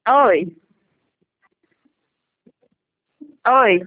Oi. Oi.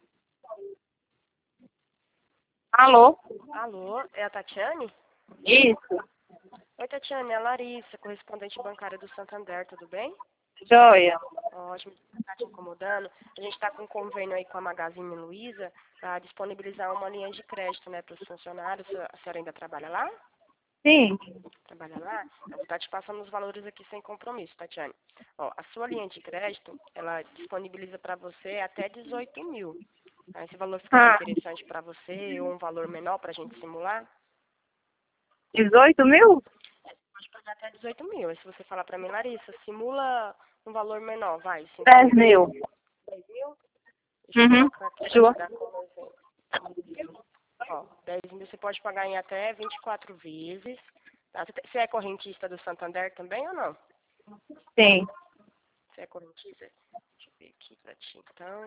Alô? Alô, é a Tatiane? Isso. Oi, Tatiane, é a Larissa, correspondente bancária do Santander, tudo bem? Joia. Ótimo, não tá te incomodando. A gente está com um convênio aí com a Magazine Luiza para disponibilizar uma linha de crédito, né, para os funcionários. A senhora ainda trabalha lá? Sim. Trabalha lá? Eu vou estar te passando os valores aqui sem compromisso, Tatiane. Ó, a sua linha de crédito, ela disponibiliza para você até 18 mil. Tá? Esse valor ficaria Ah, interessante para você ou um valor menor para a gente simular? 18 mil? Pode pagar até 18 mil. Aí se você falar pra mim, Larissa, simula um valor menor, vai, 5 10 mil, mil. 10 mil? Deixa eu Uhum. colocar aqui pra Sua. te dar como exemplo. Ó, 10 mil você pode pagar em até 24 vezes. Tá? Você é correntista do Santander também ou não? Sim. Você é correntista? Deixa eu ver aqui pra ti, então.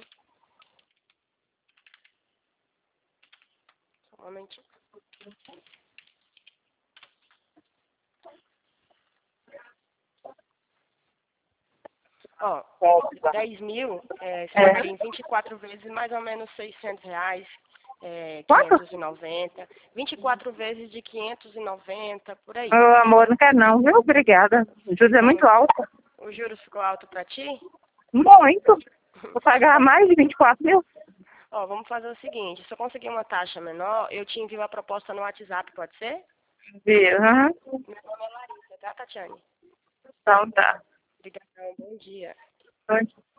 Só um momentinho. Ó, 10 mil, você É. pagaria em 24 vezes mais ou menos R$ 600, Quanto? 590. 24 vezes de 590, por aí. Meu amor, não quero não, viu? Obrigada. O juros é muito Não, alto. o juros ficou alto pra ti? Muito. Vou pagar mais de 24 mil? Ó, vamos fazer o seguinte, se eu conseguir uma taxa menor, eu te envio a proposta no WhatsApp, pode ser? Viu? Aham. Meu nome é Larissa, tá, Tatiane? Então tá. Obrigadão, bom dia. Oi.